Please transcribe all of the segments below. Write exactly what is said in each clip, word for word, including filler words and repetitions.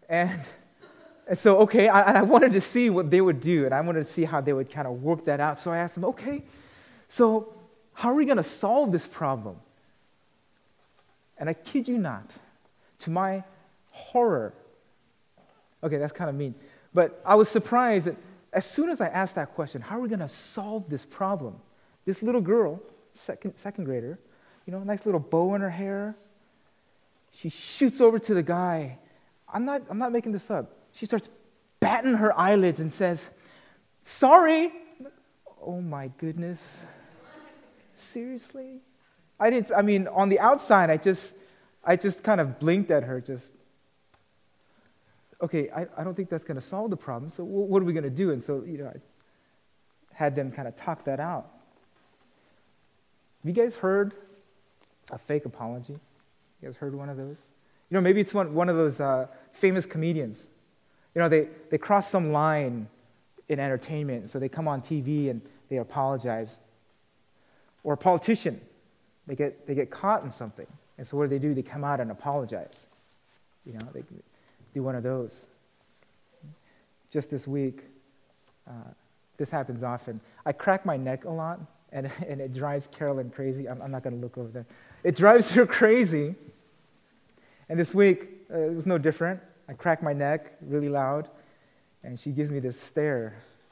And, and so, okay, I, I wanted to see what they would do, and I wanted to see how they would kind of work that out. So I asked them, okay, so how are we going to solve this problem? And I kid you not, to my horror, okay, that's kind of mean, but I was surprised that as soon as I asked that question, how are we going to solve this problem? This little girl, second, second grader, you know, nice little bow in her hair, she shoots over to the guy. I'm not, I'm not making this up. She starts batting her eyelids and says, sorry. Oh my goodness. Seriously? I didn't, I mean, on the outside, I just, I just kind of blinked at her, just, okay, I, I don't think that's going to solve the problem, so w- what are we going to do? And so, you know, I had them kind of talk that out. Have you guys heard a fake apology? You guys heard one of those? You know, maybe it's one, one of those uh, famous comedians. You know, they, they cross some line in entertainment, so they come on T V and they apologize. Or a politician, they get, they get caught in something, and so what do they do? They come out and apologize. You know, they do one of those. Just this week, uh, this happens often. I crack my neck a lot, and, and it drives Carolyn crazy. I'm, I'm not going to look over there. It drives her crazy. And this week, uh, it was no different. I crack my neck really loud, and she gives me this stare.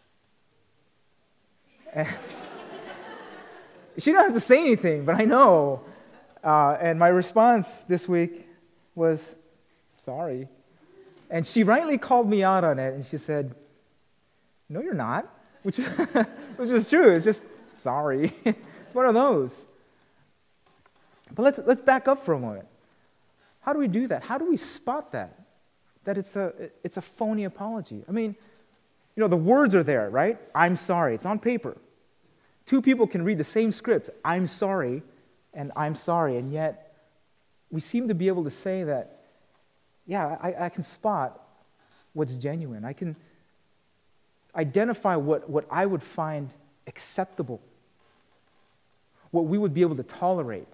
And she didn't have to say anything, but I know. Uh, and my response this week was, sorry. And she rightly called me out on it, and she said, no, you're not, which, which was true. It's just, sorry. It's one of those. But let's, let's back up for a moment. How do we do that? How do we spot that? That it's a, it's a phony apology. I mean, you know, the words are there, right? I'm sorry. It's on paper. Two people can read the same script, I'm sorry, and I'm sorry, and yet we seem to be able to say that, yeah, I, I can spot what's genuine. I can identify what, what I would find acceptable, what we would be able to tolerate.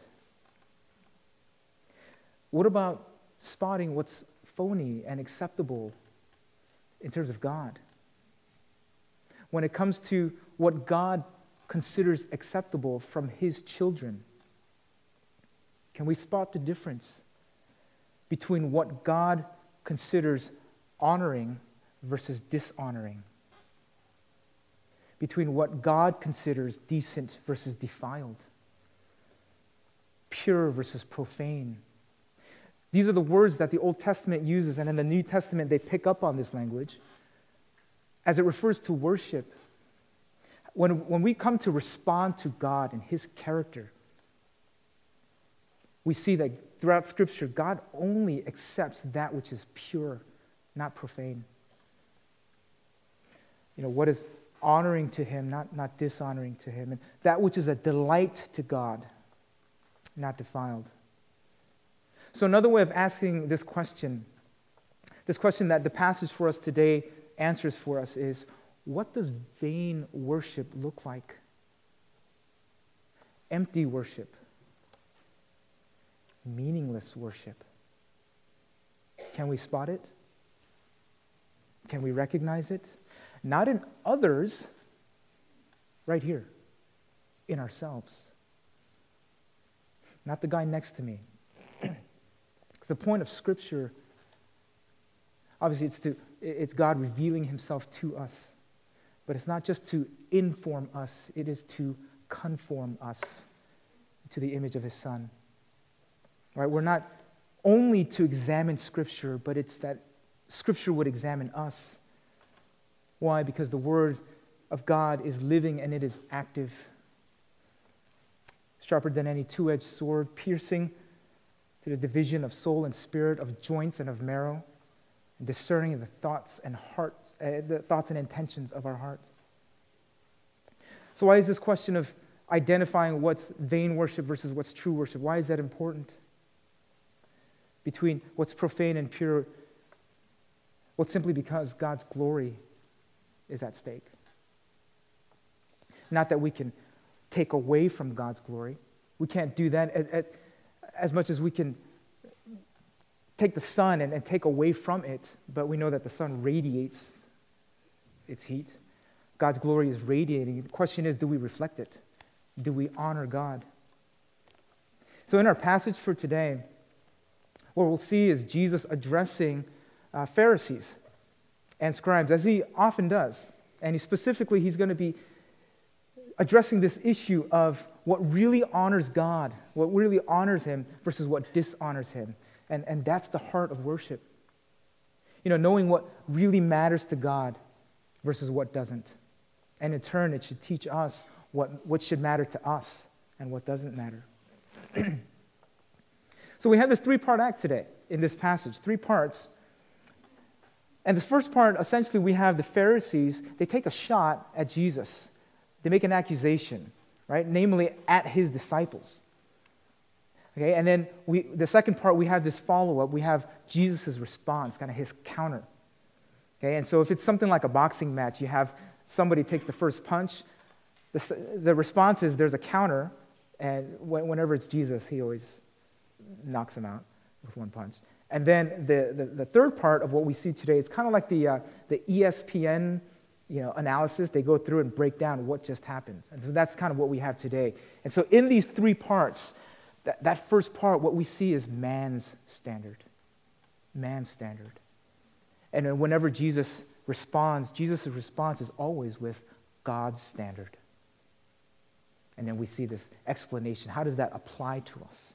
What about spotting what's phony and acceptable in terms of God? When it comes to what God considers acceptable from His children, can we spot the difference between what God considers honoring versus dishonoring? Between what God considers decent versus defiled? Pure versus profane? These are the words that the Old Testament uses, and in the New Testament they pick up on this language as it refers to worship. When, when we come to respond to God and His character, we see that throughout Scripture, God only accepts that which is pure, not profane. You know, what is honoring to Him, not, not dishonoring to Him, and that which is a delight to God, not defiled. So another way of asking this question, this question that the passage for us today answers for us is, what does vain worship look like? Empty worship. Meaningless worship. Can we spot it? Can we recognize it? Not in others, right here, in ourselves. Not the guy next to me. Because the point of Scripture, obviously it's to it's God revealing Himself to us. But it's not just to inform us, it is to conform us to the image of His Son. Right? We're not only to examine Scripture, but it's that Scripture would examine us. Why? Because the Word of God is living and it is active. Sharper than any two-edged sword, piercing to the division of soul and spirit, of joints and of marrow, and discerning the thoughts and hearts, uh, the thoughts and intentions of our hearts. So why is this question of identifying what's vain worship versus what's true worship, why is that important? Between what's profane and pure, well, simply because God's glory is at stake. Not that we can take away from God's glory. We can't do that at, at, as much as we can take the sun and, and take away from it, but we know that the sun radiates its heat. God's glory is radiating. The question is, do we reflect it? Do we honor God? So in our passage for today, what we'll see is Jesus addressing uh, Pharisees and scribes, as he often does. And he specifically, he's going to be addressing this issue of what really honors God, what really honors him versus what dishonors him. And, and that's the heart of worship. You know, knowing what really matters to God versus what doesn't. And in turn, it should teach us what, what should matter to us and what doesn't matter. So we have this three-part act today in this passage, three parts. And the first part, essentially, we have the Pharisees. They take a shot at Jesus. They make an accusation, right? Namely, at his disciples. Okay, and then we, the second part, we have this follow-up. We have Jesus' response, kind of his counter. Okay, and so if it's something like a boxing match, you have somebody takes the first punch. The, the response is there's a counter, and whenever it's Jesus, he always knocks him out with one punch. And then the, the, the third part of what we see today is kind of like the, uh, the E S P N you know, analysis. They go through and break down what just happened. And so that's kind of what we have today. And so in these three parts, that, that first part, what we see is man's standard. Man's standard. And then whenever Jesus responds, Jesus' response is always with God's standard. And then we see this explanation. How does that apply to us?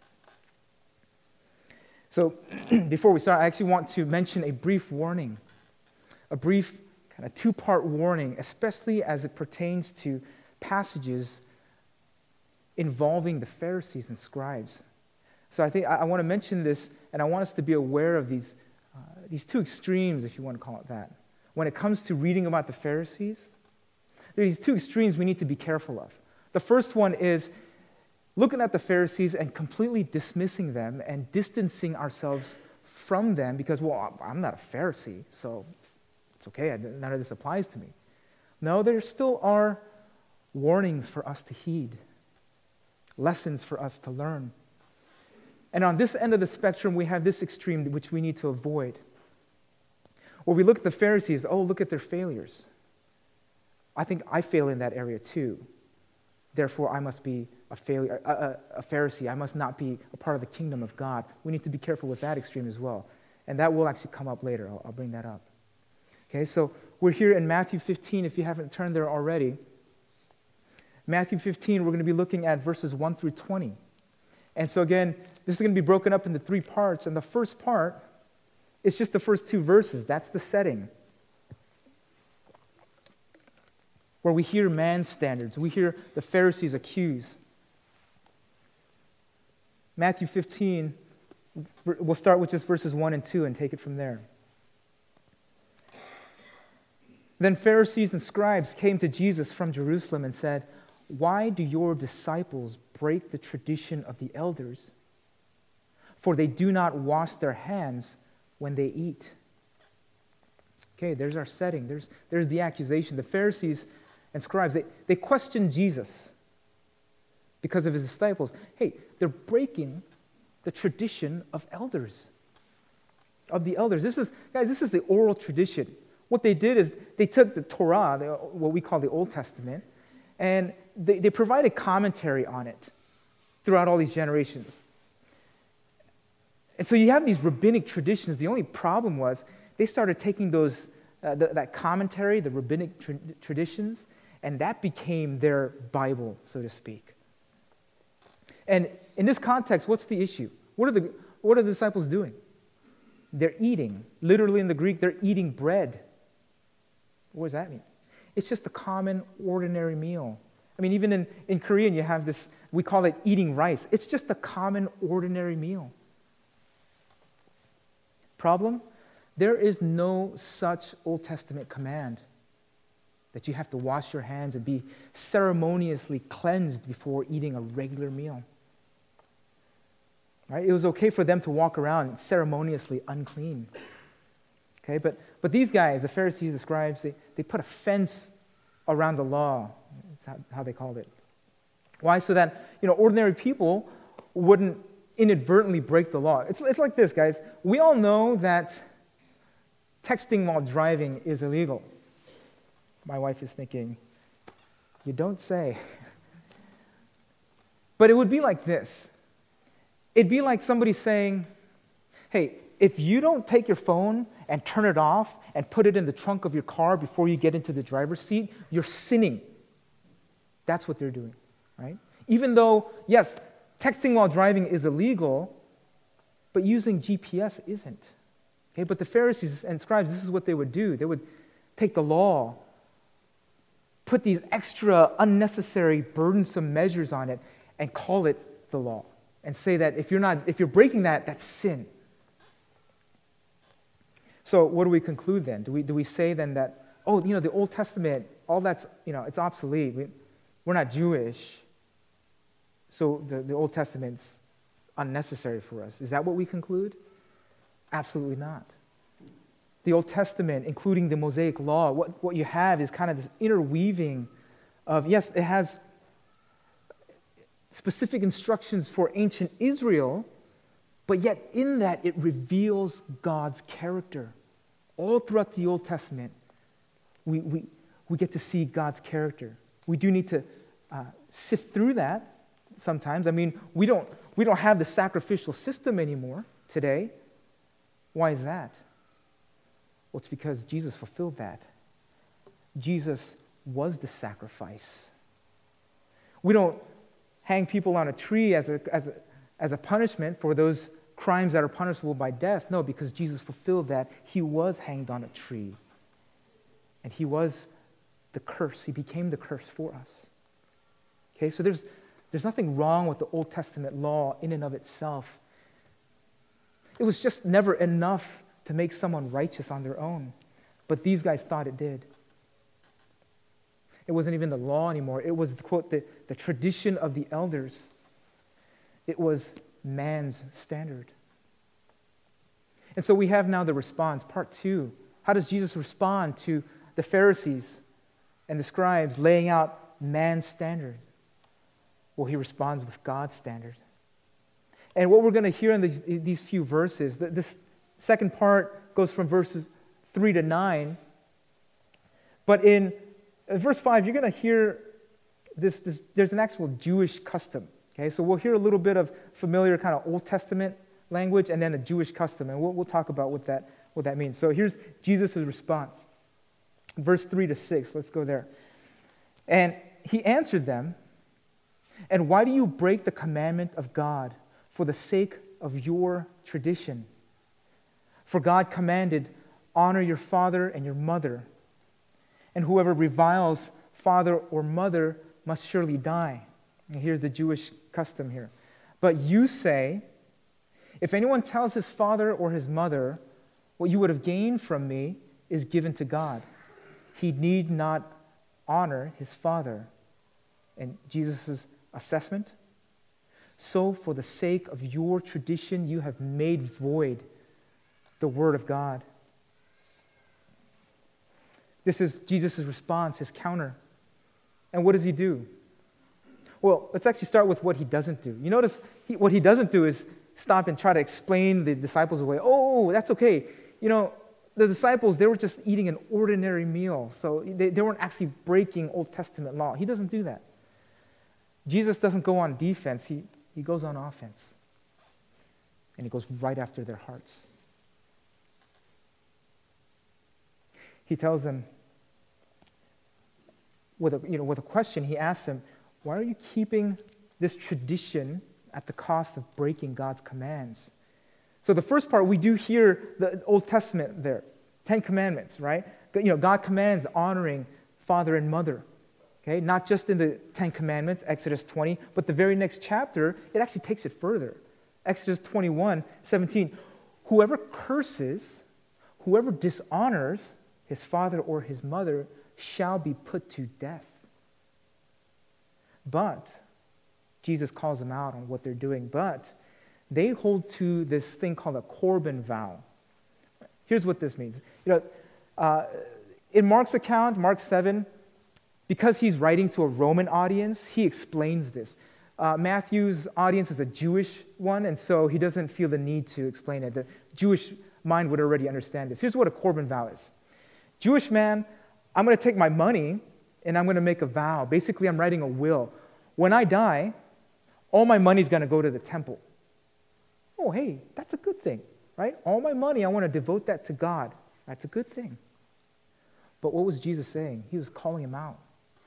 So before we start, I actually want to mention a brief warning, a brief kind of two-part warning, especially as it pertains to passages involving the Pharisees and scribes. So I think I, I want to mention this, and I want us to be aware of these, uh, these two extremes, if you want to call it that. When it comes to reading about the Pharisees, there are these two extremes we need to be careful of. The first one is looking at the Pharisees and completely dismissing them and distancing ourselves from them because, well, I'm not a Pharisee, so it's okay, none of this applies to me. No, there still are warnings for us to heed, lessons for us to learn. And on this end of the spectrum, we have this extreme which we need to avoid. Where we look at the Pharisees, oh, look at their failures. I think I fail in that area too. Therefore, I must be a failure, a, a, a Pharisee. I must not be a part of the kingdom of God. We need to be careful with that extreme as well. And that will actually come up later. I'll, I'll bring that up. Okay, so we're here in Matthew fifteen, if you haven't turned there already. Matthew fifteen, we're going to be looking at verses one through twenty. And so again, this is going to be broken up into three parts. And the first part is just the first two verses. That's the setting. Where we hear man's standards. We hear the Pharisees accuse. Matthew fifteen, we'll start with just verses one and two and take it from there. Then Pharisees and scribes came to Jesus from Jerusalem and said, "Why do your disciples break the tradition of the elders? For they do not wash their hands when they eat." Okay, there's our setting. There's, there's the accusation. The Pharisees and scribes, they, they question Jesus because of his disciples. Hey, they're breaking the tradition of elders, of the elders. This is, guys, this is the oral tradition. What they did is they took the Torah, the, what we call the Old Testament, and they, they provided commentary on it throughout all these generations. And so you have these rabbinic traditions. The only problem was they started taking those uh, the, that commentary, the rabbinic tra- traditions, and that became their Bible, so to speak. And in this context, what's the issue? What are the what are the disciples doing? They're eating. Literally in the Greek, they're eating bread. What does that mean? It's just a common, ordinary meal. I mean, even in, in Korean, you have this, we call it eating rice. It's just a common, ordinary meal. Problem? There is no such Old Testament command that you have to wash your hands and be ceremoniously cleansed before eating a regular meal. Right? It was okay for them to walk around ceremoniously unclean. Okay, but but these guys, the Pharisees, the scribes, they, they put a fence around the law. That's how, how they called it. Why? So that, you know, ordinary people wouldn't inadvertently break the law. It's, it's like this, guys. We all know that texting while driving is illegal. My wife is thinking, you don't say. But it would be like this. It'd be like somebody saying, hey, if you don't take your phone and turn it off and put it in the trunk of your car before you get into the driver's seat, you're sinning. That's what they're doing, right? Even though, yes, texting while driving is illegal, but using G P S isn't. Okay, but the Pharisees and scribes, this is what they would do. They would take the law, put these extra unnecessary burdensome measures on it, and call it the law, and say that if you're not, if you're breaking that, that's sin. So what do we conclude then? Do we do we say then that, oh, you know, the Old Testament, all that's, you know, it's obsolete. We, we're not Jewish, so the, the Old Testament's unnecessary for us. Is that what we conclude? Absolutely not. The Old Testament, including the Mosaic Law, what, what you have is kind of this interweaving of, yes, it has specific instructions for ancient Israel, but yet in that it reveals God's character. All throughout the Old Testament, we, we, we get to see God's character. We do need to uh, sift through that sometimes. I mean, we don't, we don't have the sacrificial system anymore today. Why is that? Well, it's because Jesus fulfilled that. Jesus was the sacrifice. We don't hang people on a tree as a, as a, as a punishment for those crimes that are punishable by death. No, because Jesus fulfilled that. He was hanged on a tree. And he was the curse. He became the curse for us. Okay, so there's, there's nothing wrong with the Old Testament law in and of itself. It was just never enough to make someone righteous on their own. But these guys thought it did. It wasn't even the law anymore. It was, quote, the, the tradition of the elders. It was man's standard. And so we have now the response, part two. How does Jesus respond to the Pharisees and the scribes laying out man's standard? Well, he responds with God's standard. And what we're going to hear in these, these few verses, this second part goes from verses three to nine. But in, in verse five, you're going to hear this, this, there's an actual Jewish custom. Okay, so we'll hear a little bit of familiar kind of Old Testament language and then a Jewish custom. And we'll, we'll talk about what that, what that means. So here's Jesus' response. Verse three to six, let's go there. And he answered them, "And why do you break the commandment of God for the sake of your tradition? For God commanded, honor your father and your mother, and whoever reviles father or mother must surely die." And here's the Jewish custom here. "But you say, if anyone tells his father or his mother, what you would have gained from me is given to God, he need not honor his father." And Jesus' assessment, "So for the sake of your tradition, you have made void the word of God." This is Jesus' response, his counter. And what does he do? Well, let's actually start with what he doesn't do. You notice he, what he doesn't do is stop and try to explain the disciples away. Oh, that's okay. You know, the disciples, they were just eating an ordinary meal, so they, they weren't actually breaking Old Testament law. He doesn't do that. Jesus doesn't go on defense. He, he goes on offense. And he goes right after their hearts. He tells them, with a, you know, with a question, he asks them, why are you keeping this tradition at the cost of breaking God's commands? So the first part, we do hear the Old Testament there, Ten Commandments, right? You know, God commands honoring father and mother. Okay, not just in the Ten Commandments, Exodus twenty, but the very next chapter, it actually takes it further. Exodus twenty-one, seventeen. Whoever curses, whoever dishonors his father or his mother shall be put to death. But, Jesus calls them out on what they're doing, but they hold to this thing called a Corban vow. Here's what this means. You know, uh, in Mark's account, Mark seven, because he's writing to a Roman audience, he explains this. Uh, Matthew's audience is a Jewish one, and so he doesn't feel the need to explain it. The Jewish mind would already understand this. Here's what a Corban vow is. Jewish man, I'm going to take my money and I'm going to make a vow. Basically, I'm writing a will. When I die, all my money is going to go to the temple. Oh, hey, that's a good thing, right? All my money, I want to devote that to God. That's a good thing. But what was Jesus saying? He was calling him out.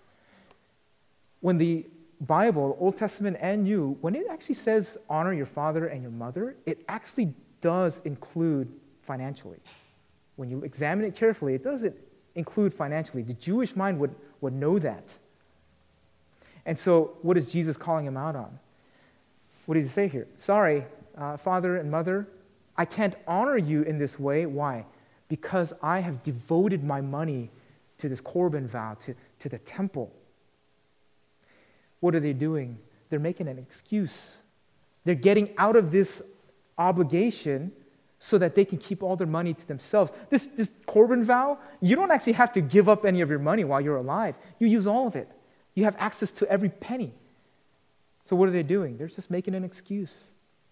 When the Bible, Old Testament and New, when it actually says honor your father and your mother, it actually does include financially. When you examine it carefully, it doesn't include financially. The Jewish mind would, would know that. And so what is Jesus calling him out on? What does he say here? Sorry, uh, father and mother, I can't honor you in this way. Why? Because I have devoted my money to this Corban vow, to, to the temple. What are they doing? They're making an excuse. They're getting out of this obligation so that they can keep all their money to themselves. This, this Corban vow, you don't actually have to give up any of your money while you're alive. You use all of it. You have access to every penny. So what are they doing? They're just making an excuse.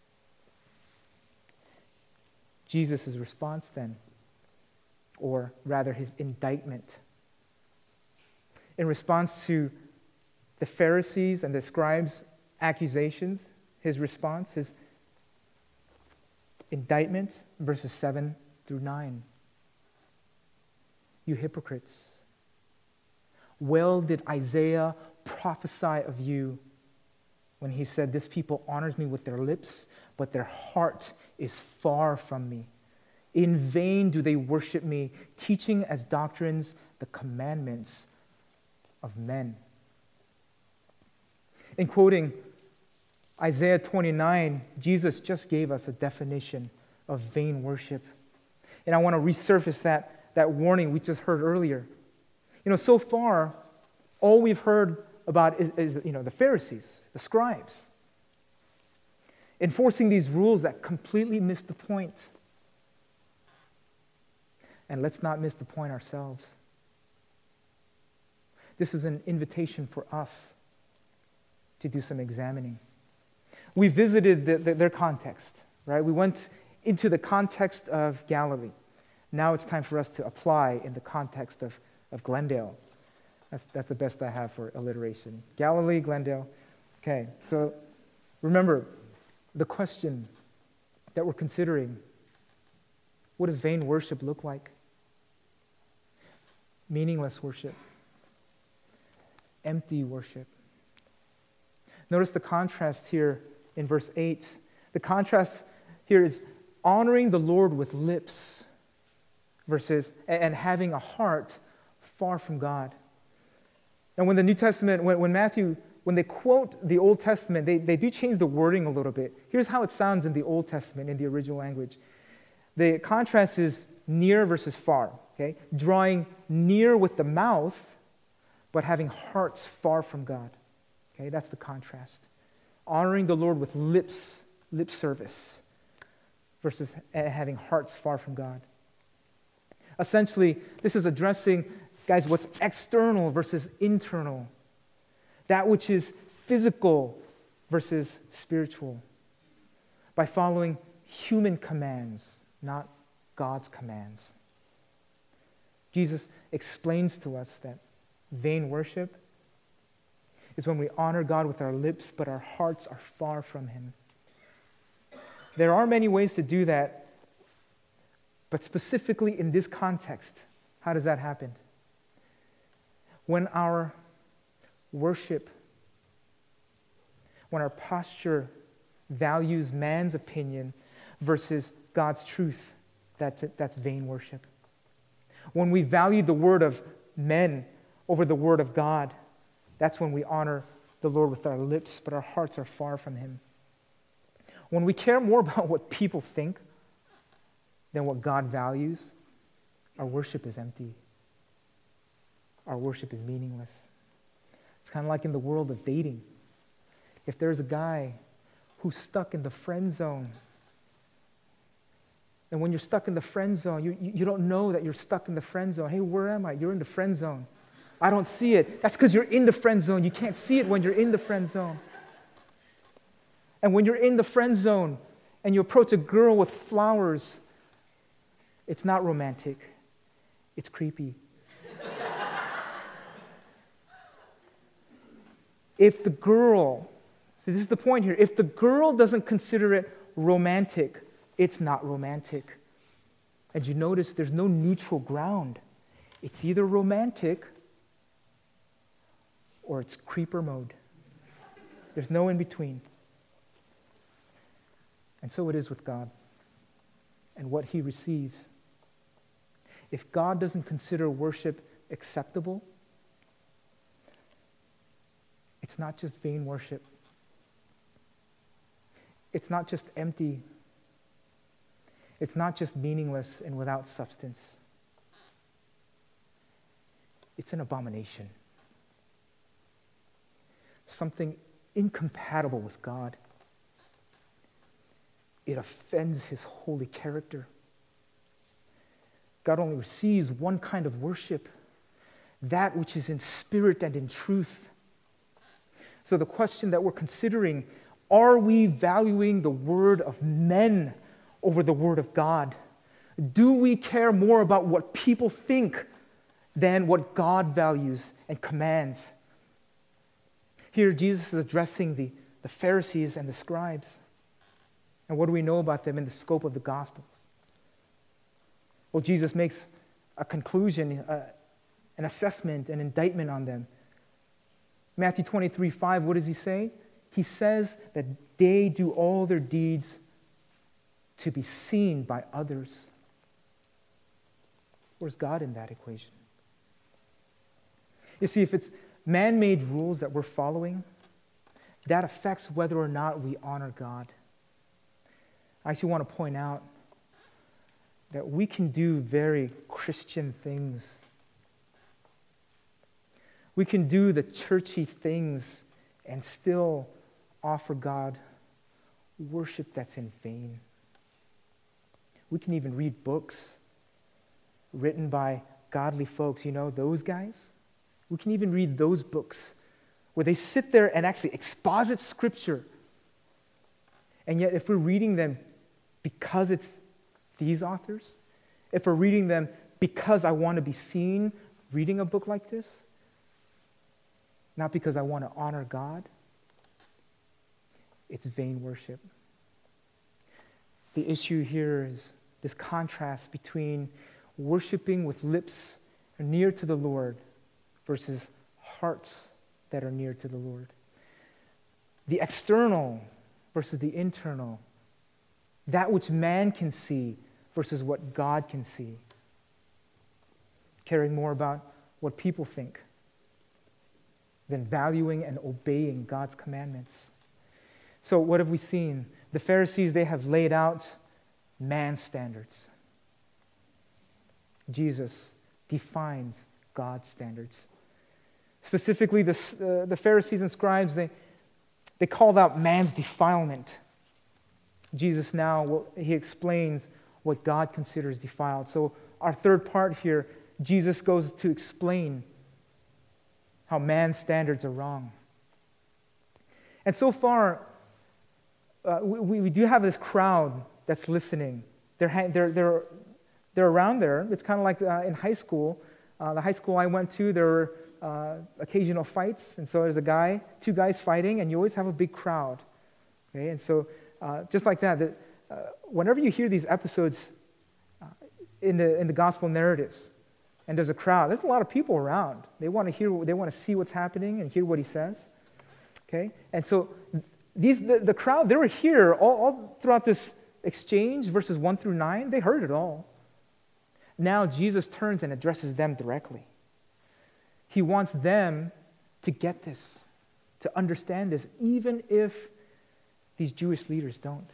Jesus' response then, or rather his indictment. In response to the Pharisees and the scribes' accusations, his response, his indictment, verses seven through nine. You hypocrites, well did Isaiah prophesy of you when he said, this people honors me with their lips, but their heart is far from me. In vain do they worship me, teaching as doctrines the commandments of men. In quoting Isaiah twenty-nine, Jesus just gave us a definition of vain worship. And I want to resurface that, that warning we just heard earlier. You know, so far, all we've heard about is, is you know, the Pharisees, the scribes, enforcing these rules that completely miss the point. And let's not miss the point ourselves. This is an invitation for us to do some examining. We visited the, the, their context, right? We went into the context of Galilee. Now it's time for us to apply in the context of, of Glendale. That's, that's the best I have for alliteration. Galilee, Glendale. Okay, so remember the question that we're considering. What does vain worship look like? Meaningless worship. Empty worship. Notice the contrast here in verse eight. The contrast here is honoring the Lord with lips versus and having a heart far from God. And when the New Testament, when, when Matthew, when they quote the Old Testament, they, they do change the wording a little bit. Here's how it sounds in the Old Testament, in the original language. The contrast is near versus far, okay? Drawing near with the mouth, but having hearts far from God. Okay, that's the contrast. Honoring the Lord with lips, lip service, versus having hearts far from God. Essentially, this is addressing, guys, what's external versus internal. That which is physical versus spiritual. By following human commands, not God's commands. Jesus explains to us that vain worship is when we honor God with our lips, but our hearts are far from Him. There are many ways to do that, but specifically in this context, how does that happen? When our worship, when our posture values man's opinion versus God's truth, that's, that's vain worship. When we value the word of men over the word of God, that's when we honor the Lord with our lips, but our hearts are far from Him. When we care more about what people think than what God values, our worship is empty. Our worship is meaningless. It's kind of like in the world of dating. If there's a guy who's stuck in the friend zone, and when you're stuck in the friend zone, you, you don't know that you're stuck in the friend zone. Hey, where am I? You're in the friend zone. I don't see it. That's because you're in the friend zone. You can't see it when you're in the friend zone. And when you're in the friend zone and you approach a girl with flowers, it's not romantic, it's creepy. If the girl, see, this is the point here, if the girl doesn't consider it romantic, it's not romantic. And you notice there's no neutral ground. It's either romantic or it's creeper mode. There's no in between. And so it is with God and what He receives. If God doesn't consider worship acceptable, it's not just vain worship. It's not just empty. It's not just meaningless and without substance. It's an abomination. Something incompatible with God. It offends His holy character. God only receives one kind of worship, that which is in spirit and in truth. So the question that we're considering, are we valuing the word of men over the word of God? Do we care more about what people think than what God values and commands? Here, Jesus is addressing the, the Pharisees and the scribes. And what do we know about them in the scope of the Gospels? Well, Jesus makes a conclusion, uh, an assessment, an indictment on them. Matthew twenty-three five, what does He say? He says that they do all their deeds to be seen by others. Where's God in that equation? You see, if it's man-made rules that we're following, that affects whether or not we honor God. I actually want to point out that we can do very Christian things. We can do the churchy things and still offer God worship that's in vain. We can even read books written by godly folks, you know, those guys. We can even read those books where they sit there and actually exposit Scripture. And yet, if we're reading them because it's these authors, if we're reading them because I want to be seen reading a book like this, not because I want to honor God, it's vain worship. The issue here is this contrast between worshiping with lips near to the Lord versus hearts that are near to the Lord. The external versus the internal. That which man can see versus what God can see. Caring more about what people think than valuing and obeying God's commandments. So what have we seen? The Pharisees, they have laid out man's standards. Jesus defines God's standards. Specifically, the, uh, the Pharisees and scribes, they, they called out man's defilement. Jesus now, well, he explains what God considers defiled. So our third part here, Jesus goes to explain how man's standards are wrong. And so far, uh, we, we do have this crowd that's listening. They're, ha- they're, they're, they're around there. It's kind of like uh, in high school. Uh, the high school I went to, there were uh, occasional fights. And so there's a guy, two guys fighting, and you always have a big crowd. Okay? And so uh, just like that, the, uh, whenever you hear these episodes uh, in the in the gospel narratives, and there's a crowd, there's a lot of people around. They want to hear, they want to see what's happening and hear what he says. Okay? And so these the, the crowd, they were here all, all throughout this exchange, verses one through nine, they heard it all. Now Jesus turns and addresses them directly. He wants them to get this, to understand this, even if these Jewish leaders don't.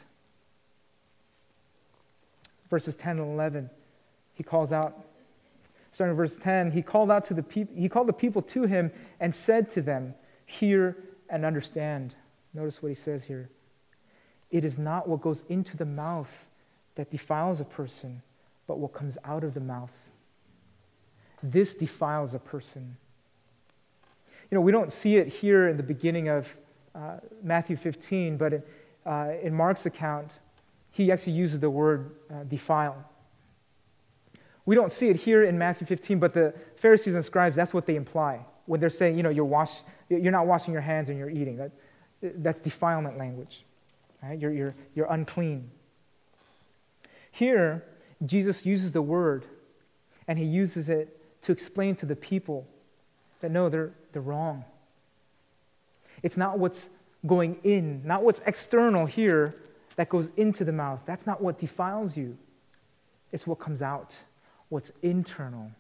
Verses ten and eleven, he calls out, starting in verse ten, he called out to the people, he called the people to him and said to them, hear and understand. Notice what he says here. It is not what goes into the mouth that defiles a person, but what comes out of the mouth. This defiles a person. You know, we don't see it here in the beginning of uh, Matthew fifteen, but it, uh, in Mark's account, he actually uses the word uh, defile. We don't see it here in Matthew fifteen, but the Pharisees and scribes, that's what they imply when they're saying, you know, you're, wash, you're not washing your hands and you're eating. That, that's defilement language. Right? You're, you're, you're unclean. Here, Jesus uses the word, and he uses it to explain to the people that no, they're, they're wrong. It's not what's going in, not what's external here that goes into the mouth. That's not what defiles you. It's what comes out, what's internal.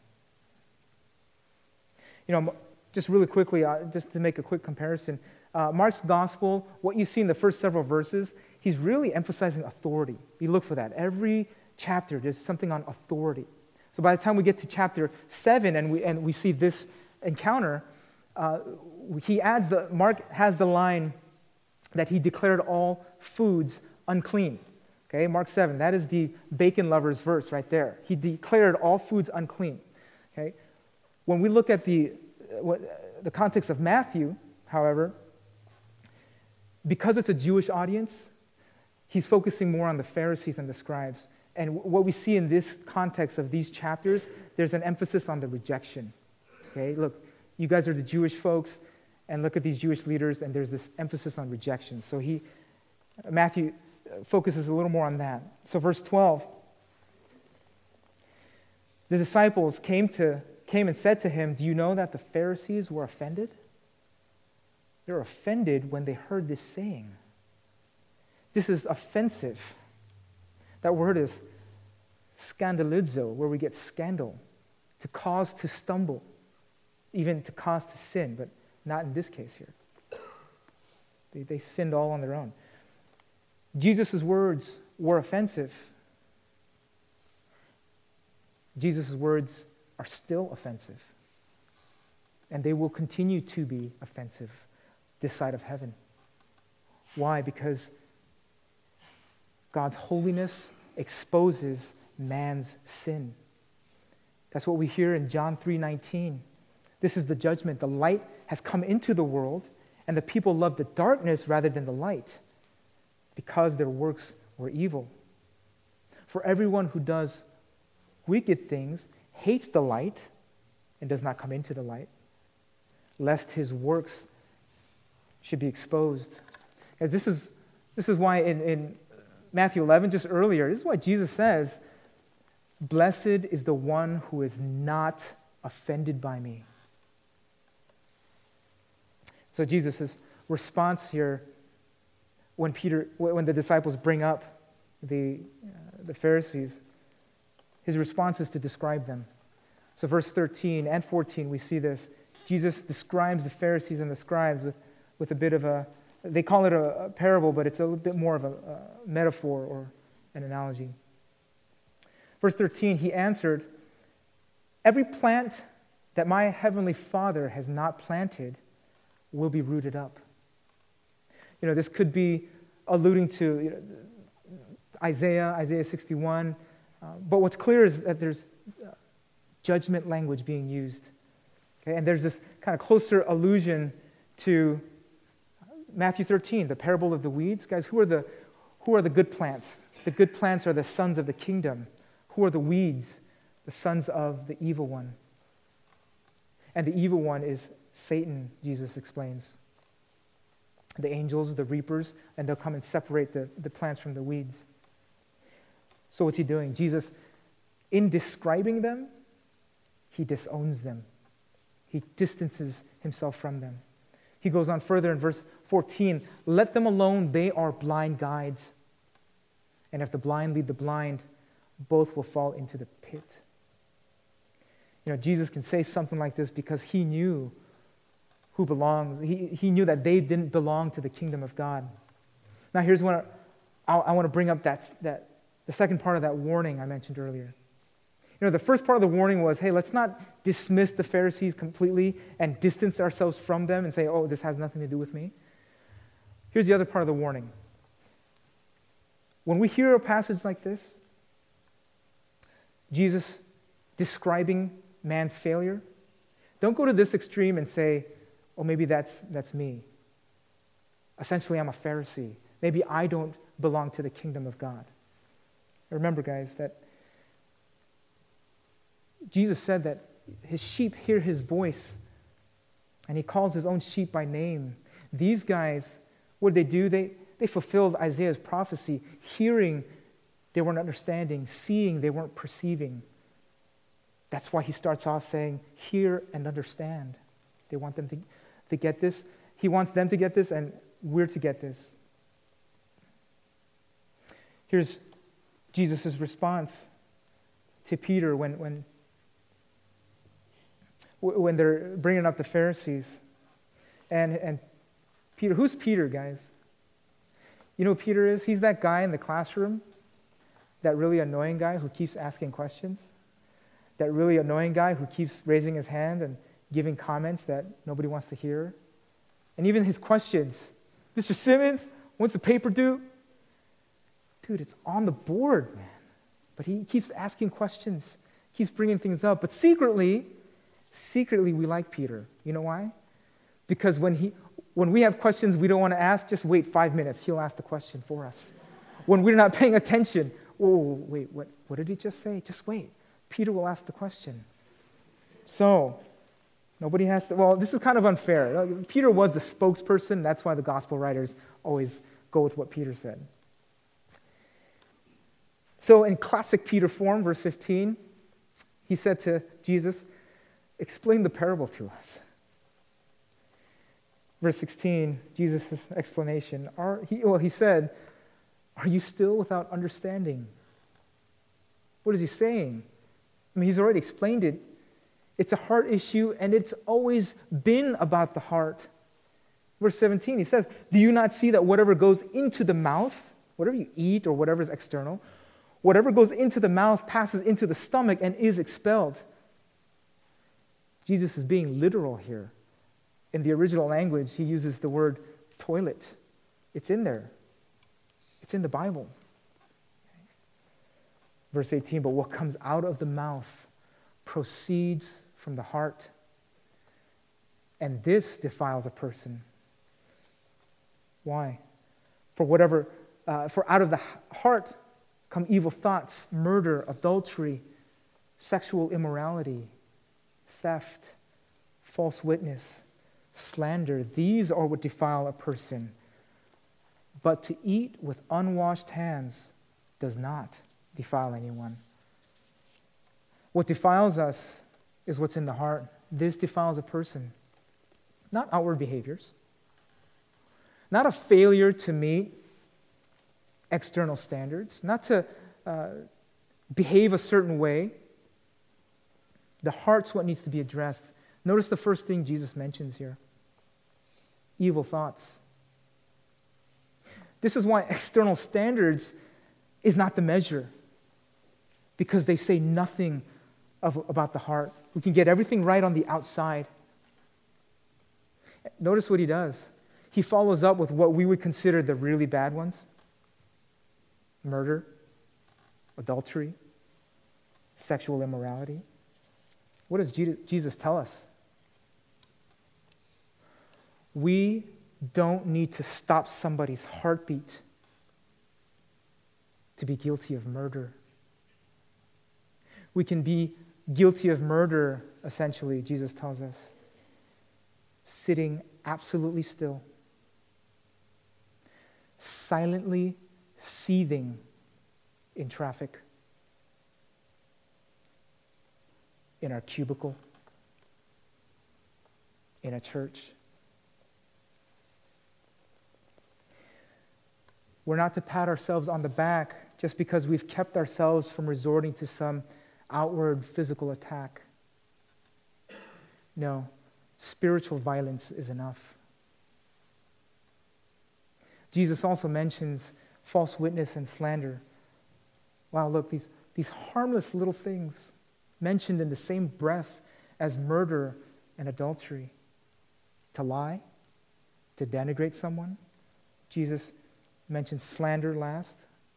You know, just really quickly, uh, just to make a quick comparison, uh, Mark's gospel, what you see in the first several verses, he's really emphasizing authority. You look for that. Every chapter, there's something on authority. So by the time we get to chapter seven and we and we see this encounter, uh, he adds the, Mark has the line that he declared all foods unclean. Okay, Mark seven, that is the bacon lovers verse right there. He declared all foods unclean. Okay, when we look at the, what, the context of Matthew, however, because it's a Jewish audience, he's focusing more on the Pharisees and the scribes. And what we see in this context of these chapters, there's an emphasis on the rejection. Okay, look, you guys are the Jewish folks, and look at these Jewish leaders, and there's this emphasis on rejection. So he, Matthew focuses a little more on that. So verse twelve, the disciples came to came and said to him, "Do you know that the Pharisees were offended? They were offended when they heard this saying." This is offensive. That word is scandalizo, where we get scandal, to cause to stumble, even to cause to sin, but not in this case here. They, they sinned all on their own. Jesus' words were offensive. Jesus' words are still offensive. And they will continue to be offensive this side of heaven. Why? Because God's holiness exposes man's sin. That's what we hear in John three nineteen. This is the judgment. The light has come into the world, and the people loved the darkness rather than the light, because their works were evil. For everyone who does wicked things hates the light and does not come into the light, lest his works should be exposed. As this is this is why in, in Matthew eleven, just earlier, this is why Jesus says, "Blessed is the one who is not offended by me." So Jesus' response here, when Peter, when the disciples bring up the, uh, the Pharisees, his response is to describe them. So verse thirteen and fourteen, we see this. Jesus describes the Pharisees and the scribes with, with a bit of a, they call it a, a parable, but it's a little bit more of a, a metaphor or an analogy. Verse thirteen, he answered, "Every plant that my heavenly Father has not planted will be rooted up." You know, this could be alluding to you know, Isaiah, Isaiah sixty-one. Uh, but what's clear is that there's uh, judgment language being used. Okay? And there's this kind of closer allusion to Matthew thirteen, the parable of the weeds. Guys, who are the, who are the good plants? The good plants are the sons of the kingdom. Who are the weeds? The sons of the evil one. And the evil one is Satan, Jesus explains. The angels, the reapers, and they'll come and separate the, the plants from the weeds. So what's he doing? Jesus, in describing them, he disowns them. He distances himself from them. He goes on further in verse fourteen, "Let them alone, they are blind guides. And if the blind lead the blind, both will fall into the pit." You know, Jesus can say something like this because he knew who belongs. He, he knew that they didn't belong to the kingdom of God. Now here's what I, I want to bring up that, that the second part of that warning I mentioned earlier. You know, the first part of the warning was, hey, let's not dismiss the Pharisees completely and distance ourselves from them and say, oh, this has nothing to do with me. Here's the other part of the warning. When we hear a passage like this, Jesus describing man's failure, don't go to this extreme and say, oh, maybe that's, that's me. Essentially, I'm a Pharisee. Maybe I don't belong to the kingdom of God. Remember, guys, that Jesus said that his sheep hear his voice, and he calls his own sheep by name. These guys, what did they do? They, they fulfilled Isaiah's prophecy. Hearing, they weren't understanding. Seeing, they weren't perceiving. That's why he starts off saying, hear and understand. They want them to, to get this. He wants them to get this, and we're to get this. Here's Jesus' response to Peter when, when, when they're bringing up the Pharisees. And, and Peter, who's Peter, guys? You know who Peter is? He's that guy in the classroom, that really annoying guy who keeps asking questions, that really annoying guy who keeps raising his hand and giving comments that nobody wants to hear. And even his questions, Mister Simmons, when's the paper due? Dude, it's on the board, man. But he keeps asking questions, keeps bringing things up. But secretly, secretly we like Peter. You know why? Because when he, when we have questions we don't want to ask, just wait five minutes. He'll ask the question for us. When we're not paying attention, oh, wait, what, what did he just say? Just wait. Peter will ask the question. So, nobody has to, well, this is kind of unfair. Peter was the spokesperson. That's why the gospel writers always go with what Peter said. So in classic Peter form, verse fifteen, he said to Jesus, explain the parable to us. Verse sixteen, Jesus' explanation. Are, he, well, he said, are you still without understanding? What is he saying? I mean, he's already explained it. It's a heart issue, and it's always been about the heart. Verse seventeen, he says, do you not see that whatever goes into the mouth, whatever you eat or whatever is external, whatever goes into the mouth passes into the stomach and is expelled? Jesus is being literal here. In the original language, he uses the word toilet. It's in there. It's in the Bible. Verse eighteen, but what comes out of the mouth proceeds from the heart, and this defiles a person. Why? For whatever, uh, for out of the heart come evil thoughts, murder, adultery, sexual immorality, theft, false witness, slander. These are what defile a person. But to eat with unwashed hands does not defile anyone. What defiles us is what's in the heart. This defiles a person. Not outward behaviors. Not a failure to meet external standards. Not to uh, behave a certain way. The heart's what needs to be addressed. Notice the first thing Jesus mentions here. Evil thoughts. This is why external standards is not the measure, because they say nothing of, about the heart. We can get everything right on the outside. Notice what he does. He follows up with what we would consider the really bad ones. Murder, adultery, sexual immorality. What does Jesus tell us? We don't need to stop somebody's heartbeat to be guilty of murder. We can be guilty of murder, essentially, Jesus tells us, sitting absolutely still, silently seething in traffic, in our cubicle, in a church. We're not to pat ourselves on the back just because we've kept ourselves from resorting to some outward physical attack. No, spiritual violence is enough. Jesus also mentions false witness and slander. Wow, look, these, these harmless little things mentioned in the same breath as murder and adultery. To lie, to denigrate someone. Jesus mentioned slander last.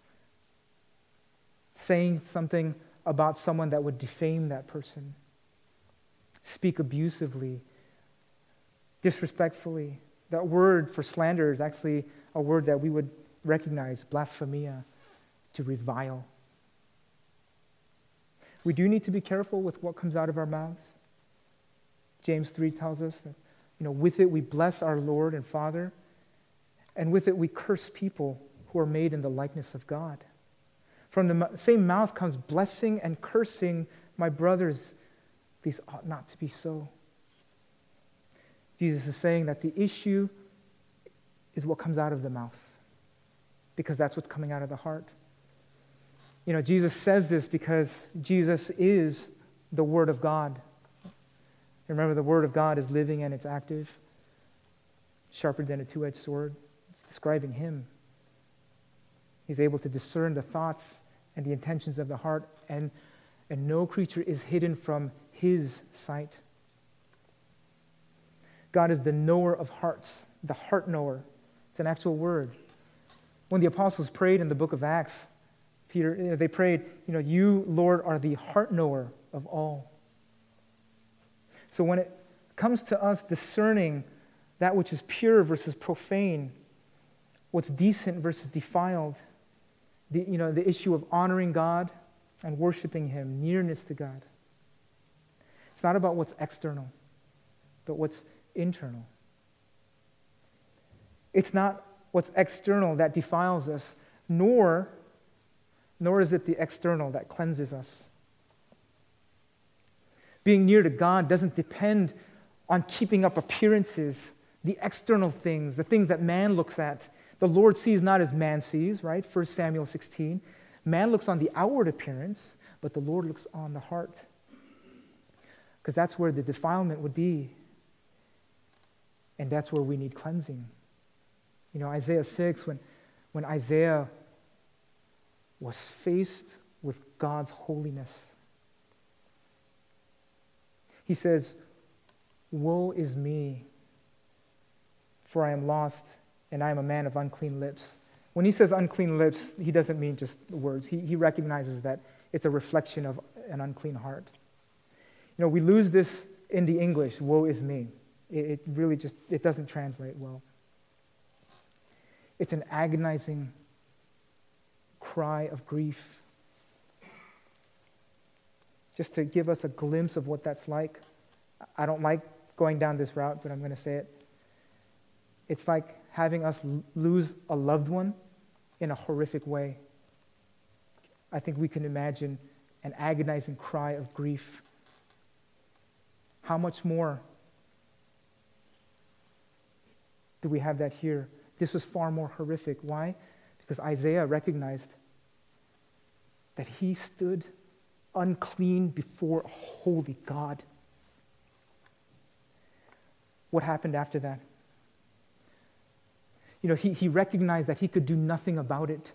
Saying something about someone that would defame that person. Speak abusively, disrespectfully. That word for slander is actually a word that we would recognize blasphemia, to revile. We do need to be careful with what comes out of our mouths. James three tells us that, you know, with it we bless our Lord and Father, and with it we curse people who are made in the likeness of God. From the same mouth comes blessing and cursing. My brothers, these ought not to be so. Jesus is saying that the issue is what comes out of the mouth, because that's what's coming out of the heart. You know, Jesus says this because Jesus is the Word of God. Remember, the Word of God is living and it's active, sharper than a two-edged sword. It's describing Him. He's able to discern the thoughts and the intentions of the heart, and, and no creature is hidden from His sight. God is the knower of hearts, the heart knower. It's an actual word. When the apostles prayed in the book of Acts, Peter, you know, they prayed, you know, you, Lord, are the heart knower of all. So when it comes to us discerning that which is pure versus profane, what's decent versus defiled, the, you know, the issue of honoring God and worshiping Him, nearness to God, it's not about what's external, but what's internal. It's not what's external that defiles us, nor, nor is it the external that cleanses us. Being near to God doesn't depend on keeping up appearances, the external things, the things that man looks at. The Lord sees not as man sees, right? First Samuel sixteen. Man looks on the outward appearance, but the Lord looks on the heart. Because that's where the defilement would be. And that's where we need cleansing. You know, Isaiah six, when, when Isaiah was faced with God's holiness, he says, "Woe is me, for I am lost, and I am a man of unclean lips." When he says unclean lips, he doesn't mean just words. He, he recognizes that it's a reflection of an unclean heart. You know, we lose this in the English, woe is me. It, it really just, it doesn't translate well. It's an agonizing cry of grief. Just to give us a glimpse of what that's like. I don't like going down this route, but I'm going to say it. It's like having us lose a loved one in a horrific way. I think we can imagine an agonizing cry of grief. How much more do we have that here? This was far more horrific. Why? Because Isaiah recognized that he stood unclean before a holy God. What happened after that? You know, he, he recognized that he could do nothing about it.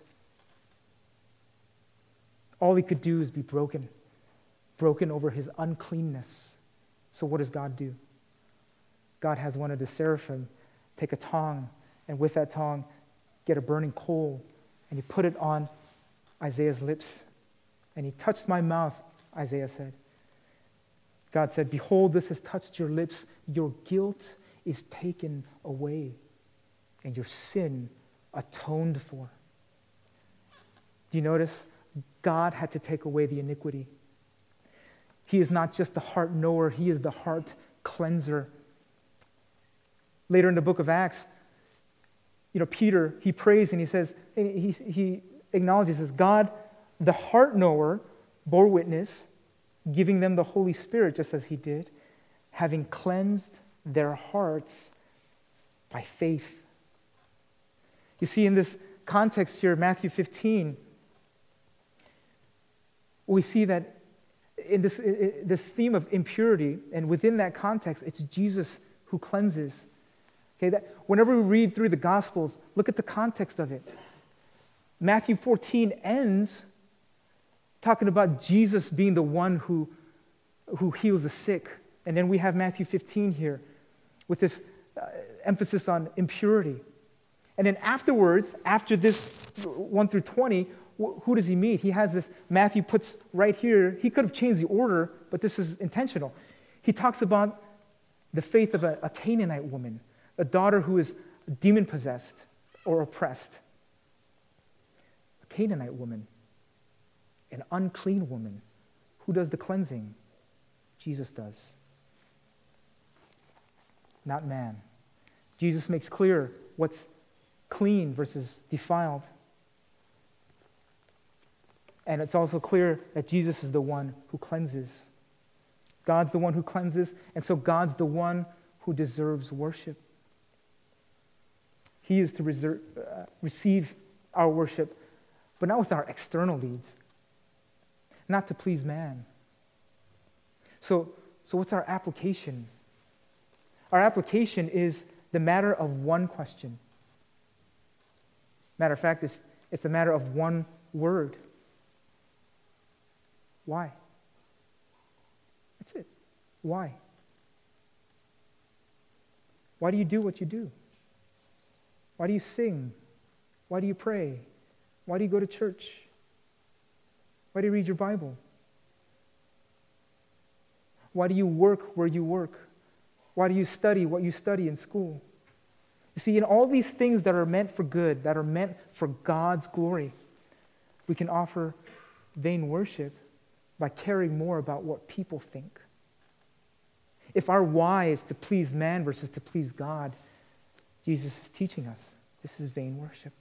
All he could do is be broken, broken over his uncleanness. So what does God do? God has one of the seraphim take a tongue, and with that tongue, get a burning coal, and he put it on Isaiah's lips. And he touched my mouth, Isaiah said. God said, "Behold, this has touched your lips. Your guilt is taken away, and your sin atoned for." Do you notice? God had to take away the iniquity. He is not just the heart knower, he is the heart cleanser. Later in the book of Acts, you know, Peter, he prays and he says, he, he acknowledges this, God, the heart knower, bore witness, giving them the Holy Spirit just as he did, having cleansed their hearts by faith. You see, in this context here, Matthew fifteen, we see that in this, in this theme of impurity, and within that context, it's Jesus who cleanses. Okay, that whenever we read through the Gospels, look at the context of it. Matthew fourteen ends talking about Jesus being the one who, who heals the sick. And then we have Matthew fifteen here with this uh, emphasis on impurity. And then afterwards, after this one through twenty, wh- who does he meet? He has this, Matthew puts right here, he could have changed the order, but this is intentional. He talks about the faith of a, a Canaanite woman, a daughter who is demon-possessed or oppressed. Canaanite woman, an unclean woman. Who does the cleansing? Jesus does. Not man. Jesus makes clear what's clean versus defiled. And it's also clear that Jesus is the one who cleanses. God's the one who cleanses, and so God's the one who deserves worship. He is to reserve, uh, receive our worship, but not with our external needs, not to please man. So, so what's our application? Our application is the matter of one question. Matter of fact, it's, it's the matter of one word. Why? That's it. Why? Why do you do what you do? Why do you sing? Why do you pray? Why do you go to church? Why do you read your Bible? Why do you work where you work? Why do you study what you study in school? You see, in all these things that are meant for good, that are meant for God's glory, we can offer vain worship by caring more about what people think. If our why is to please man versus to please God, Jesus is teaching us this is vain worship.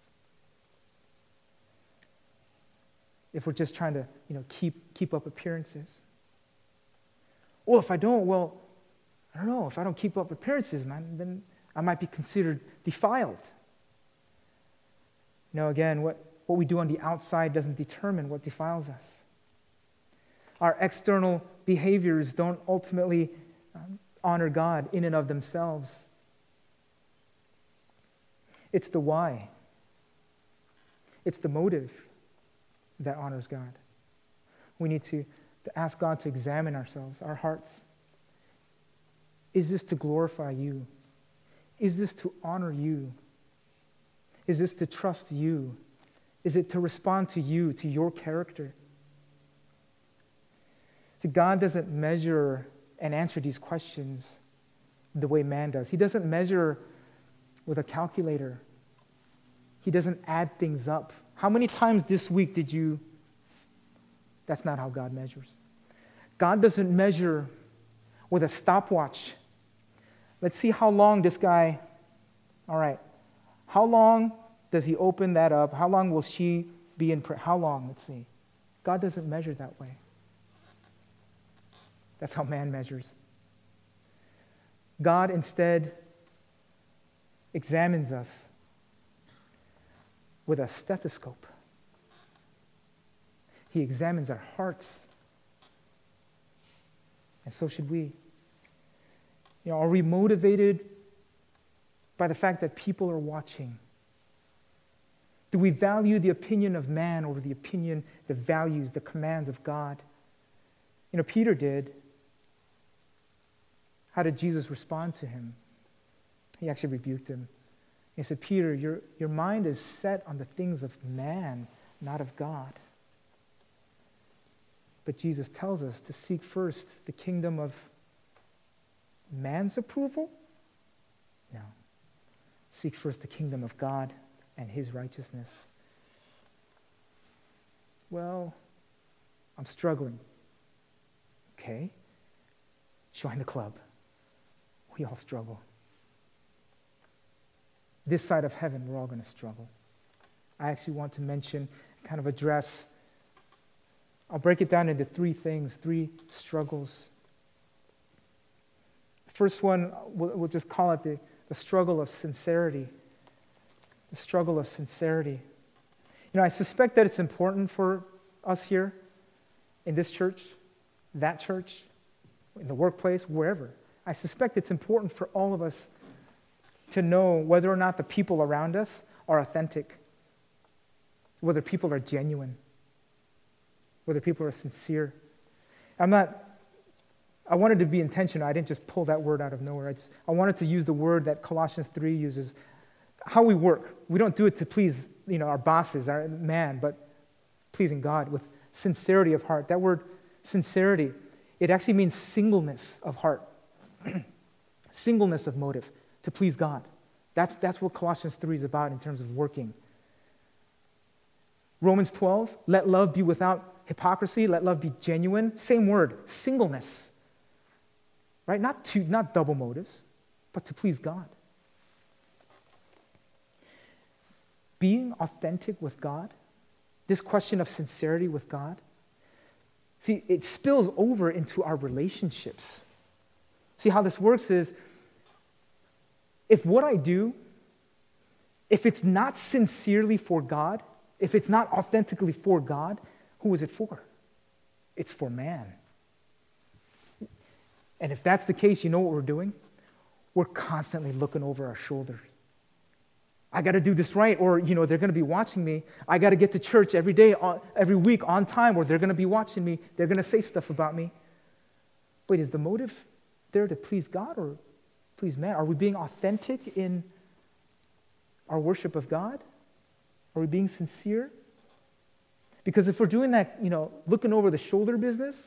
If we're just trying to, you know, keep keep up appearances. Well, if I don't, well, I don't know. If I don't keep up appearances, man, then I might be considered defiled. No, again, what, what we do on the outside doesn't determine what defiles us. Our external behaviors don't ultimately um, honor God in and of themselves. It's the why. It's the motive that honors God. We need to, to ask God to examine ourselves, our hearts. Is this to glorify you? Is this to honor you? Is this to trust you? Is it to respond to you, to your character? See, God doesn't measure and answer these questions the way man does. He doesn't measure with a calculator. He doesn't add things up. How many times this week did you? That's not how God measures. God doesn't measure with a stopwatch. Let's see how long this guy, all right, how long does he open that up? How long will she be in prayer? How long? Let's see. God doesn't measure that way. That's how man measures. God instead examines us with a stethoscope. He examines our hearts. And so should we. You know, are we motivated by the fact that people are watching? Do we value the opinion of man over the opinion, the values, the commands of God? You know, Peter did. How did Jesus respond to him? He actually rebuked him. He said, Peter, your, your mind is set on the things of man, not of God. But Jesus tells us to seek first the kingdom of man's approval? No. Seek first the kingdom of God and his righteousness. Well, I'm struggling. Okay. Join the club. We all struggle. This side of heaven, we're all going to struggle. I actually want to mention, kind of address, I'll break it down into three things, three struggles. The first one, we'll, we'll just call it the, the struggle of sincerity. The struggle of sincerity. You know, I suspect that it's important for us here in this church, that church, in the workplace, wherever. I suspect it's important for all of us to know whether or not the people around us are authentic, whether people are genuine, whether people are sincere. I'm not, I wanted to be intentional. I didn't just pull that word out of nowhere. I just, I wanted to use the word that Colossians three uses. How we work. We don't do it to please, you know, our bosses, our man, but pleasing God with sincerity of heart. That word sincerity, it actually means singleness of heart, singleness of motive, to please God. That's, that's what Colossians three is about in terms of working. Romans twelve, let love be without hypocrisy, let love be genuine. Same word, singleness. Right? Not to, not double motives, but to please God. Being authentic with God, this question of sincerity with God, see, it spills over into our relationships. See, how this works is, if what I do, if it's not sincerely for God, if it's not authentically for God, who is it for? It's for man. And if that's the case, you know what we're doing? We're constantly looking over our shoulder. I got to do this right, or, you know, they're going to be watching me. I got to get to church every day, every week on time, or they're going to be watching me. They're going to say stuff about me. Wait, is the motive there to please God or please man? Are we being authentic in our worship of God? Are we being sincere? Because if we're doing that, you know, looking over the shoulder business,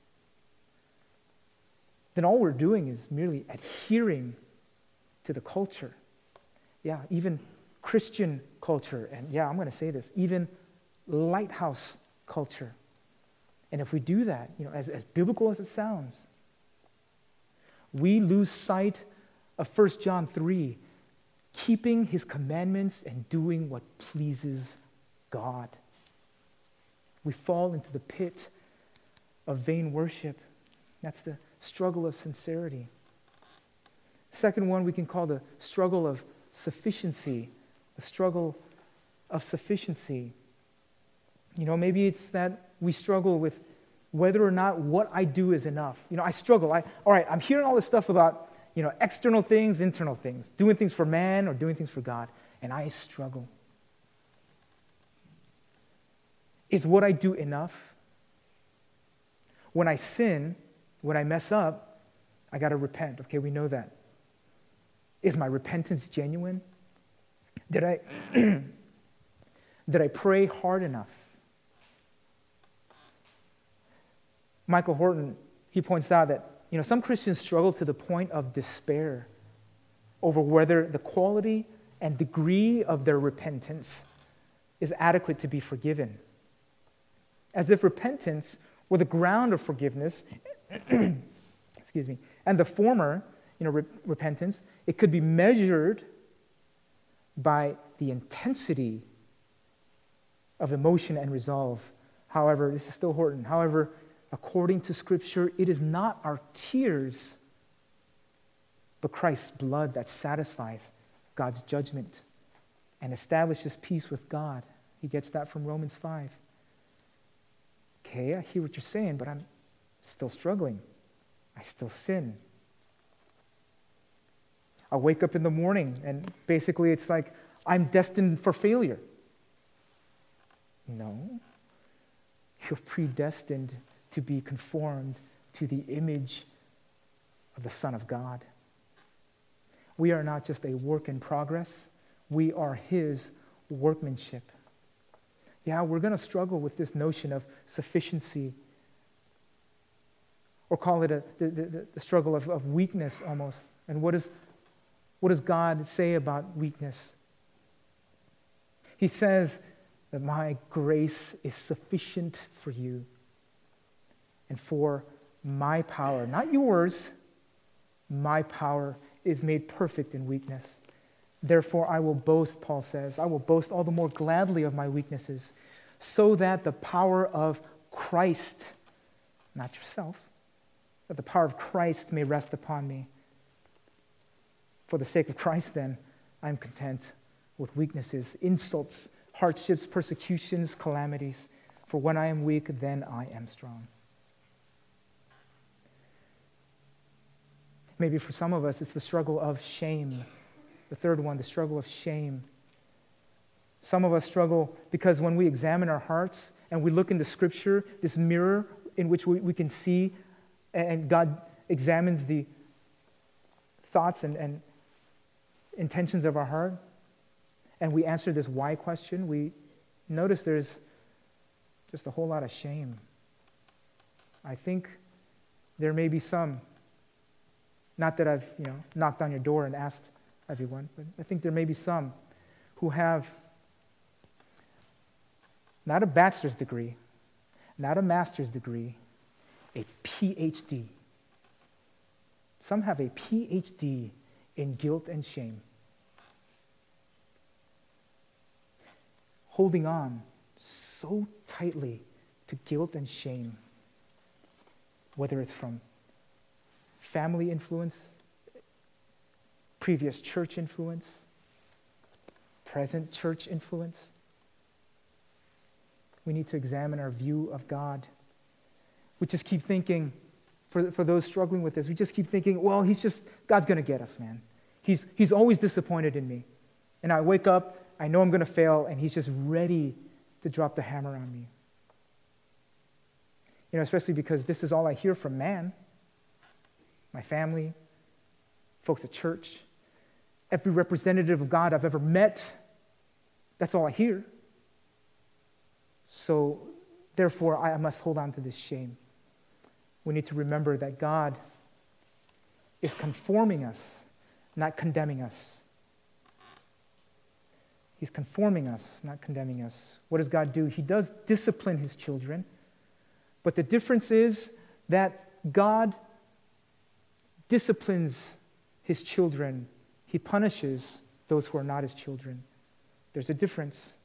then all we're doing is merely adhering to the culture. Yeah, even Christian culture, and yeah, I'm going to say this, even lighthouse culture. And if we do that, you know, as, as biblical as it sounds, we lose sight of First John three, keeping his commandments and doing what pleases God. We fall into the pit of vain worship. That's the struggle of sincerity. Second one we can call the struggle of sufficiency, the struggle of sufficiency. You know, maybe it's that we struggle with whether or not what I do is enough. You know, I struggle. I, all right, I'm hearing all this stuff about, you know, external things, internal things, doing things for man or doing things for God, and I struggle. Is what I do enough? When I sin, when I mess up, I got to repent. Okay, we know that. Is my repentance genuine? Did I did I pray hard enough? Michael Horton, he points out that, you know, some Christians struggle to the point of despair over whether the quality and degree of their repentance is adequate to be forgiven. As if repentance were the ground of forgiveness, excuse me, and the former, you know, re- repentance, it could be measured by the intensity of emotion and resolve. However, this is still Horton. However, according to Scripture, it is not our tears, but Christ's blood that satisfies God's judgment and establishes peace with God. He gets that from Romans five. Okay, I hear what you're saying, but I'm still struggling. I still sin. I wake up in the morning and basically it's like I'm destined for failure. No. You're predestined to be conformed to the image of the Son of God. We are not just a work in progress. We are His workmanship. Yeah, we're going to struggle with this notion of sufficiency, or call it a, the, the, the struggle of, of weakness almost. And what, is, what does God say about weakness? He says that my grace is sufficient for you, and for my power, not yours, my power is made perfect in weakness. Therefore, I will boast, Paul says, I will boast all the more gladly of my weaknesses, so that the power of Christ, not yourself, that the power of Christ may rest upon me. For the sake of Christ, then, I am content with weaknesses, insults, hardships, persecutions, calamities. For when I am weak, then I am strong. Maybe for some of us, it's the struggle of shame. The third one, the struggle of shame. Some of us struggle because when we examine our hearts and we look into Scripture, this mirror in which we, we can see, and God examines the thoughts and, and intentions of our heart, and we answer this why question, we notice there's just a whole lot of shame. I think there may be some, not that I've, you know, knocked on your door and asked everyone, but I think there may be some who have Not a bachelor's degree, not a master's degree, a P H D. Some have a P H D in guilt and shame. Holding on so tightly to guilt and shame, whether it's from family influence, previous church influence, present church influence. We need to examine our view of God. We just keep thinking, for, for those struggling with this, we just keep thinking, well, he's just, God's going to get us, man. He's, he's always disappointed in me. And I wake up, I know I'm going to fail, and he's just ready to drop the hammer on me. You know, especially because this is all I hear from man, my family, folks at church, every representative of God I've ever met. That's all I hear. So, therefore, I must hold on to this shame. We need to remember that God is conforming us, not condemning us. He's conforming us, not condemning us. What does God do? He does discipline his children, but the difference is that God disciplines his children. He punishes those who are not his children. There's a difference.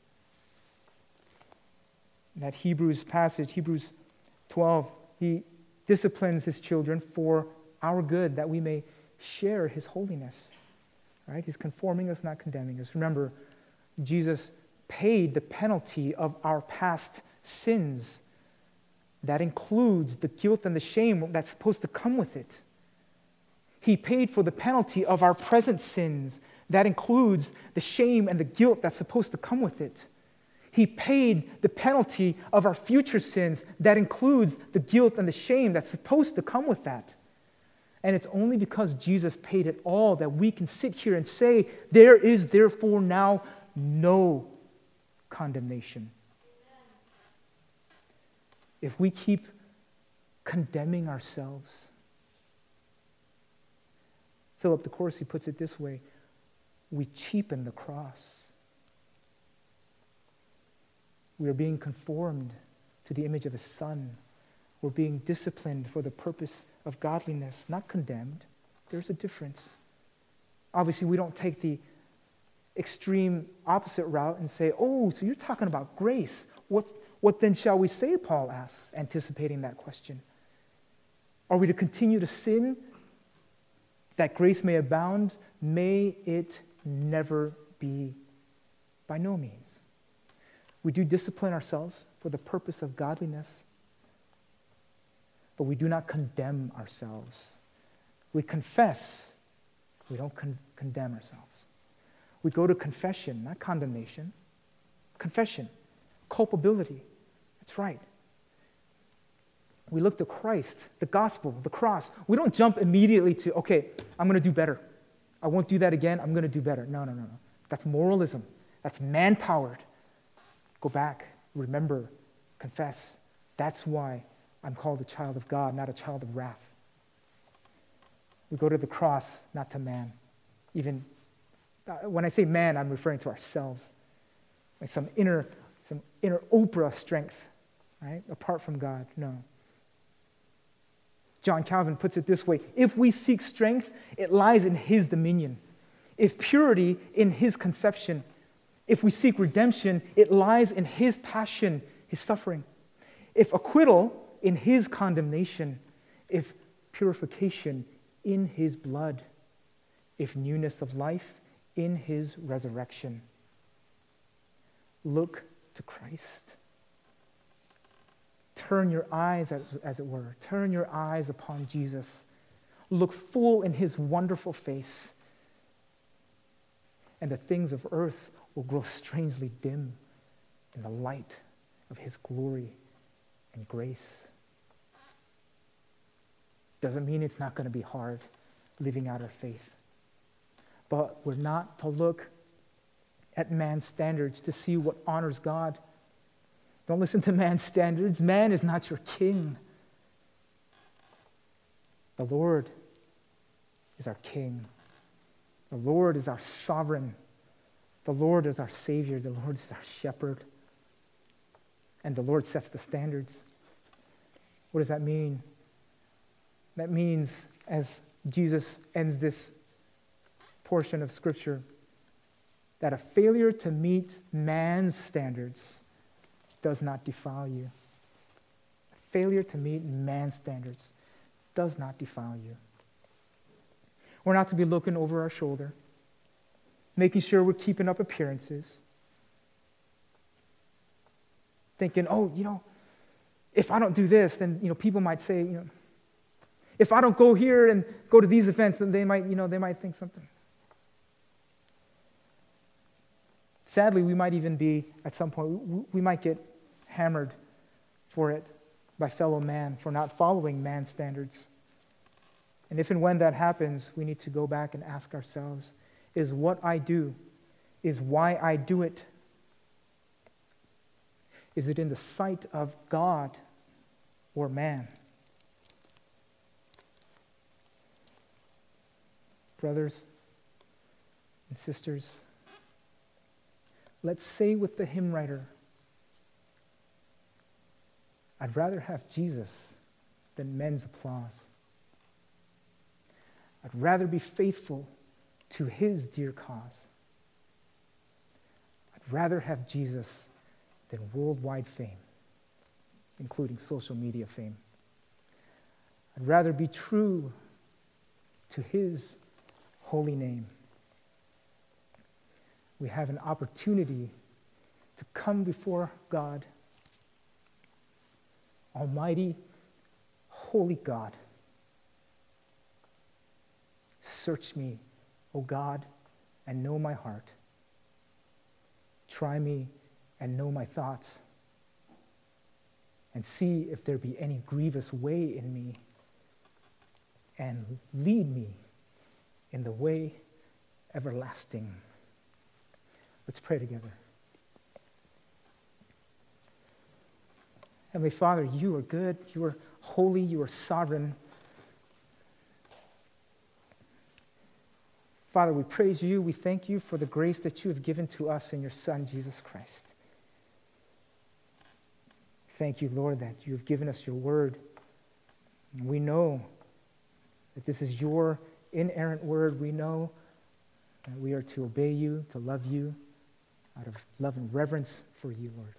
In that Hebrews passage, Hebrews twelve, he disciplines his children for our good, that we may share his holiness. Right? He's conforming us, not condemning us. Remember, Jesus paid the penalty of our past sins. That includes the guilt and the shame that's supposed to come with it. He paid for the penalty of our present sins. That includes the shame and the guilt that's supposed to come with it. He paid the penalty of our future sins. That includes the guilt and the shame that's supposed to come with that. And it's only because Jesus paid it all that we can sit here and say, there is therefore now no condemnation. If we keep condemning ourselves, Philip de Courcy puts it this way, we cheapen the cross. We are being conformed to the image of his Son. We're being disciplined for the purpose of godliness, not condemned. There's a difference. Obviously, we don't take the extreme opposite route and say, oh, so you're talking about grace. What, what then shall we say, Paul asks, anticipating that question. Are we to continue to sin that grace may abound? May it never be. By no means. We do discipline ourselves for the purpose of godliness, but we do not condemn ourselves. We confess. We don't con- condemn ourselves. We go to confession, not condemnation. Confession, culpability. That's right. We look to Christ, the gospel, the cross. We don't jump immediately to, okay, I'm going to do better. I won't do that again. I'm going to do better. No, no, no, no. That's moralism. That's man-powered. Go back, remember, confess. That's why I'm called a child of God, not a child of wrath. We go to the cross, not to man. Even uh, when I say man, I'm referring to ourselves. Like some inner, some inner Oprah strength, right? Apart from God, no. John Calvin puts it this way, if we seek strength, it lies in his dominion. If purity, in his conception. If we seek redemption, it lies in his passion, his suffering. If acquittal, in his condemnation. If purification, in his blood. If newness of life, in his resurrection. Look to Christ. Turn your eyes, as, as it were, turn your eyes upon Jesus. Look full in his wonderful face. And the things of earth will grow strangely dim in the light of his glory and grace. Doesn't mean it's not going to be hard living out our faith. But we're not to look at man's standards to see what honors God. Don't listen to man's standards. Man is not your king. The Lord is our king. The Lord is our sovereign. The Lord is our Savior. The Lord is our shepherd. and the Lord sets the standards. What does that mean? That means, as Jesus ends this portion of Scripture, that a failure to meet man's standards does not defile you. A failure to meet man's standards does not defile you. We're not to be looking over our shoulder, making sure we're keeping up appearances, thinking, oh, you know, if I don't do this, then, you know, people might say, you know, if I don't go here and go to these events, then they might, you know, they might think something. Sadly, we might even be, at some point, we might get hammered for it by fellow man, for not following man's standards. And if and when that happens, we need to go back and ask ourselves, is what I do, is why I do it, is it in the sight of God or man? Brothers and sisters, let's say with the hymn writer, I'd rather have Jesus than men's applause. I'd rather be faithful to his dear cause. I'd rather have Jesus than worldwide fame, including social media fame. I'd rather be true to his holy name. We have an opportunity to come before God, Almighty, holy God. Search me, O God, and know my heart. Try me and know my thoughts, and see if there be any grievous way in me, and lead me in the way everlasting. Let's pray together. Heavenly Father, you are good, you are holy, you are sovereign. Father, we praise you, we thank you for the grace that you have given to us in your Son, Jesus Christ. Thank you, Lord, that you have given us your word. We know that this is your inerrant word. We know that we are to obey you, to love you, out of love and reverence for you, Lord.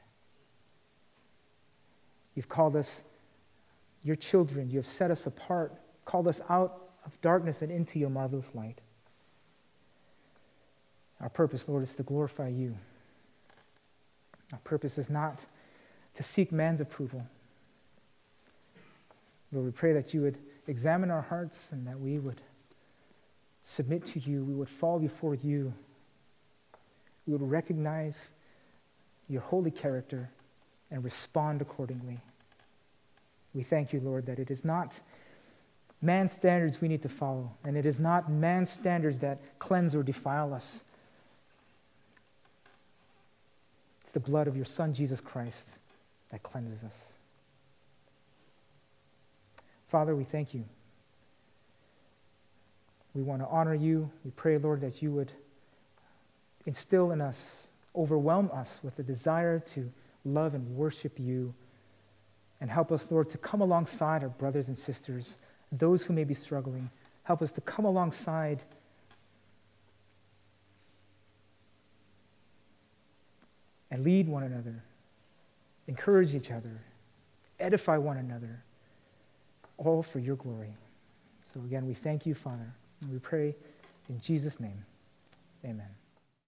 You've called us your children. You have set us apart, called us out of darkness and into your marvelous light. Our purpose, Lord, is to glorify you. Our purpose is not to seek man's approval. Lord, we pray that you would examine our hearts and that we would submit to you, we would fall before you, we would recognize your holy character and respond accordingly. We thank you, Lord, that it is not man's standards we need to follow, and it is not man's standards that cleanse or defile us. It's the blood of your Son, Jesus Christ, that cleanses us. Father, we thank you. We want to honor you. We pray, Lord, that you would instill in us, overwhelm us with the desire to love and worship you, and help us, Lord, to come alongside our brothers and sisters, those who may be struggling. Help us to come alongside and lead one another, encourage each other, edify one another, all for your glory. So again, we thank you, Father, and we pray in Jesus' name. Amen.